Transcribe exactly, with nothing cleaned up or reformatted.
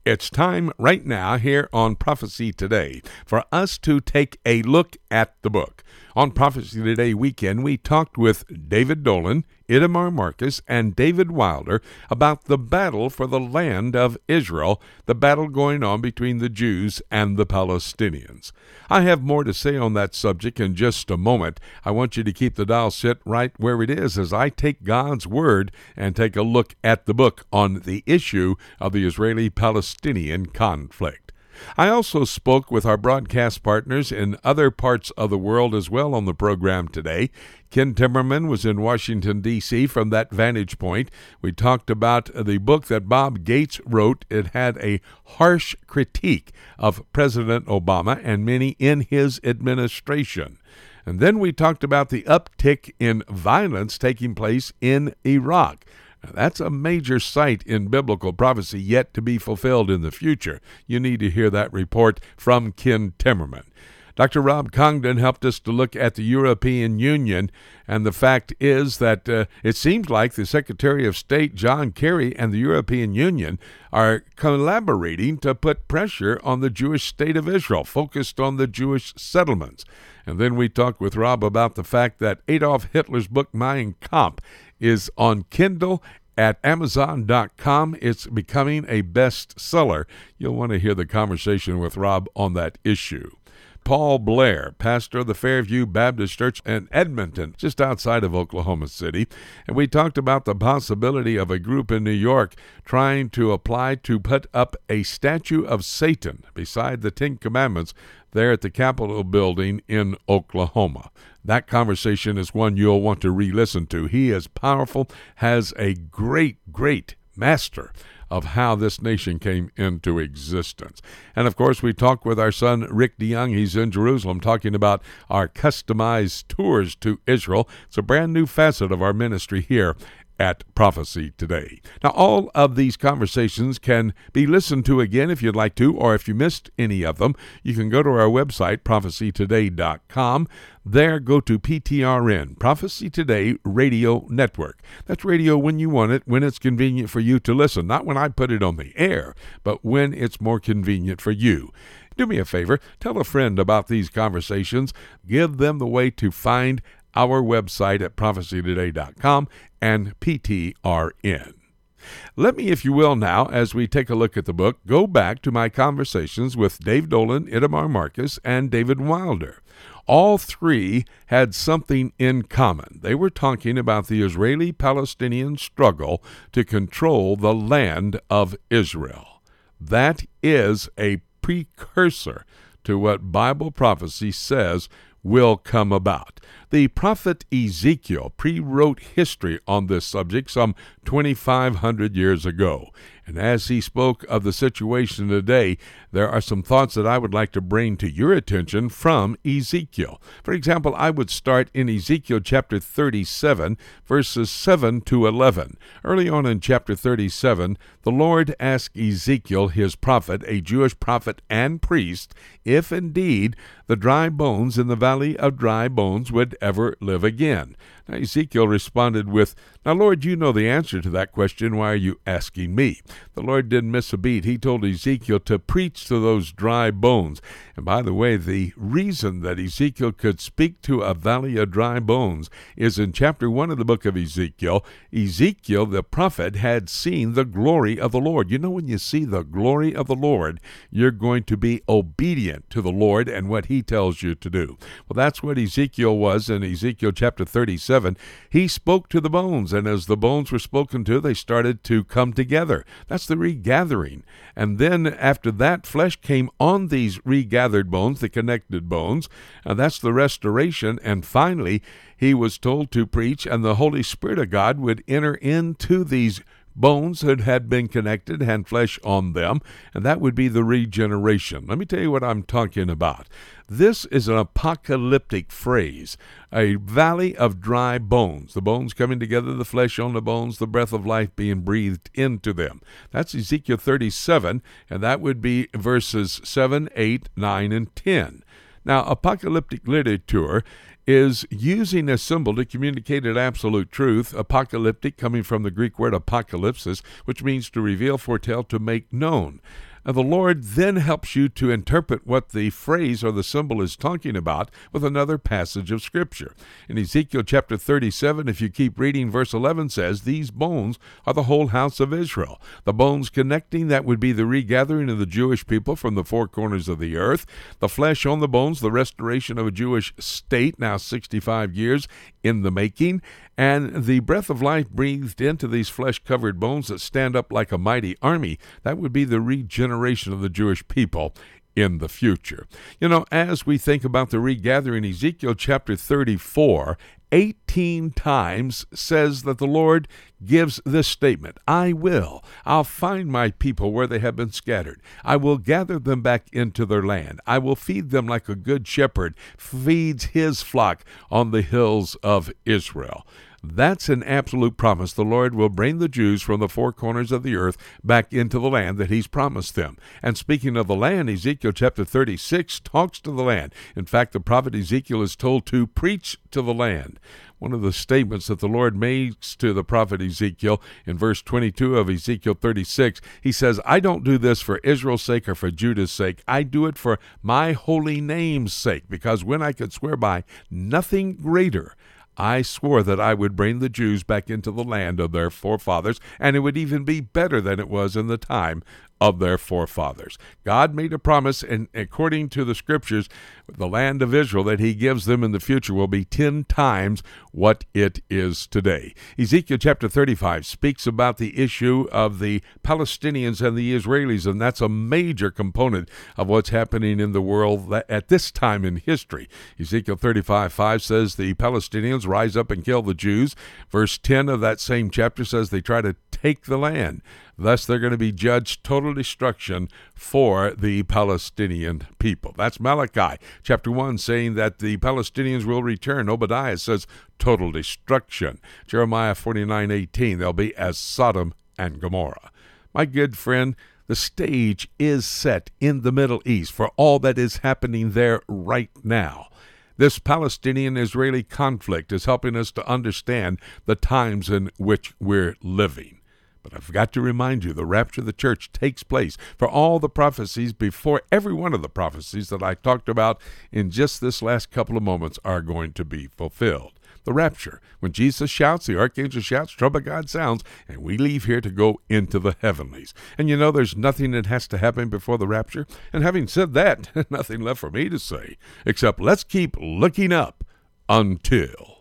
It's time right now here on Prophecy Today for us to take a look at the book. On Prophecy Today weekend, we talked with David Dolan, Itamar Marcus, and David Wilder about the battle for the land of Israel, the battle going on between the Jews and the Palestinians. I have more to say on that subject in just a moment. I want you to keep the dial set right where it is as I take God's Word and take a look at the book on the issue of the Israeli-Palestinian conflict. I also spoke with our broadcast partners in other parts of the world as well on the program today. Ken Timmerman was in Washington, D C from that vantage point. We talked about the book that Bob Gates wrote. It had a harsh critique of President Obama and many in his administration. And then we talked about the uptick in violence taking place in Iraq. Now, that's a major site in biblical prophecy yet to be fulfilled in the future. You need to hear that report from Ken Timmerman. Doctor Rob Congdon helped us to look at the European Union, and the fact is that uh, it seems like the Secretary of State, John Kerry, and the European Union are collaborating to put pressure on the Jewish state of Israel, focused on the Jewish settlements. And then we talked with Rob about the fact that Adolf Hitler's book, Mein Kampf, is on Kindle at amazon dot com. It's becoming a bestseller. You'll want to hear the conversation with Rob on that issue. Paul Blair, pastor of the Fairview Baptist Church in Edmonton, just outside of Oklahoma City, and we talked about the possibility of a group in New York trying to apply to put up a statue of Satan beside the Ten Commandments there at the Capitol building in Oklahoma. That conversation is one you'll want to re-listen to. He is powerful, has a great, great master of how this nation came into existence. And of course, we talked with our son, Rick DeYoung. He's in Jerusalem talking about our customized tours to Israel. It's a brand new facet of our ministry here at Prophecy Today. Now, all of these conversations can be listened to again if you'd like to, or if you missed any of them, you can go to our website, prophecy today dot com. There, go to P T R N, Prophecy Today Radio Network. That's radio when you want it, when it's convenient for you to listen. Not when I put it on the air, but when it's more convenient for you. Do me a favor, tell a friend about these conversations. Give them the way to find our website at prophecy today dot com and P T R N. Let me, if you will now, as we take a look at the book, go back to my conversations with Dave Dolan, Itamar Marcus, and David Wilder. All three had something in common. They were talking about the Israeli-Palestinian struggle to control the land of Israel. That is a precursor to what Bible prophecy says will come about. The prophet Ezekiel pre-wrote history on this subject some twenty-five hundred years ago. And as he spoke of the situation today, there are some thoughts that I would like to bring to your attention from Ezekiel. For example, I would start in Ezekiel chapter thirty-seven, verses seven to eleven. Early on in chapter thirty-seven, the Lord asked Ezekiel, his prophet, a Jewish prophet and priest, if indeed the dry bones in the valley of dry bones would ever live again. Now Ezekiel responded with, "Now, Lord, you know the answer to that question. Why are you asking me?" The Lord didn't miss a beat. He told Ezekiel to preach to those dry bones. And by the way, the reason that Ezekiel could speak to a valley of dry bones is in chapter one of the book of Ezekiel. Ezekiel, the prophet, had seen the glory of the Lord. You know, when you see the glory of the Lord, you're going to be obedient to the Lord and what he tells you to do. Well, that's what Ezekiel was in Ezekiel chapter thirty-seven. He spoke to the bones, and as the bones were spoken to, they started to come together. That's the regathering. And then after that, flesh came on these regathered bones, the connected bones. And that's the restoration. And finally, he was told to preach, and the Holy Spirit of God would enter into these bones that had been connected, had flesh on them, and that would be the regeneration. Let me tell you what I'm talking about. This is an apocalyptic phrase, a valley of dry bones, the bones coming together, the flesh on the bones, the breath of life being breathed into them. That's Ezekiel thirty-seven, and that would be verses seven, eight, nine, and ten. Now, apocalyptic literature is using a symbol to communicate an absolute truth, apocalyptic coming from the Greek word apocalypsis, which means to reveal, foretell, to make known. Uh, the Lord then helps you to interpret what the phrase or the symbol is talking about with another passage of Scripture. In Ezekiel chapter thirty-seven, if you keep reading, verse eleven says, "These bones are the whole house of Israel." The bones connecting, that would be the regathering of the Jewish people from the four corners of the earth. The flesh on the bones, the restoration of a Jewish state, now sixty-five years in the making. And the breath of life breathed into these flesh-covered bones that stand up like a mighty army. That would be the regeneration of the Jewish people in the future. You know, as we think about the regathering, Ezekiel chapter thirty-four, eighteen times says that the Lord gives this statement: I will. I'll find my people where they have been scattered. I will gather them back into their land. I will feed them like a good shepherd feeds his flock on the hills of Israel. That's an absolute promise. The Lord will bring the Jews from the four corners of the earth back into the land that he's promised them. And speaking of the land, Ezekiel chapter thirty-six talks to the land. In fact, the prophet Ezekiel is told to preach to the land. One of the statements that the Lord makes to the prophet Ezekiel in verse twenty-two of Ezekiel thirty-six, he says, "I don't do this for Israel's sake or for Judah's sake. I do it for my holy name's sake, because when I could swear by nothing greater, I swore that I would bring the Jews back into the land of their forefathers, and it would even be better than it was in the time of their forefathers." God made a promise, and according to the Scriptures, the land of Israel that he gives them in the future will be ten times what it is today. Ezekiel chapter thirty-five speaks about the issue of the Palestinians and the Israelis, and that's a major component of what's happening in the world at this time in history. Ezekiel thirty-five five says the Palestinians rise up and kill the Jews. Verse ten of that same chapter says they try to take the land. Thus, they're going to be judged total destruction for the Palestinian people. That's Malachi chapter one saying that the Palestinians will return. Obadiah says total destruction. Jeremiah forty-nine eighteen, they'll be as Sodom and Gomorrah. My good friend, the stage is set in the Middle East for all that is happening there right now. This Palestinian-Israeli conflict is helping us to understand the times in which we're living. But I've got to remind you, the rapture of the church takes place for all the prophecies before every one of the prophecies that I talked about in just this last couple of moments are going to be fulfilled. The rapture, when Jesus shouts, the archangel shouts, trumpet God sounds, and we leave here to go into the heavenlies. And you know, there's nothing that has to happen before the rapture. And having said that, nothing left for me to say, except let's keep looking up until...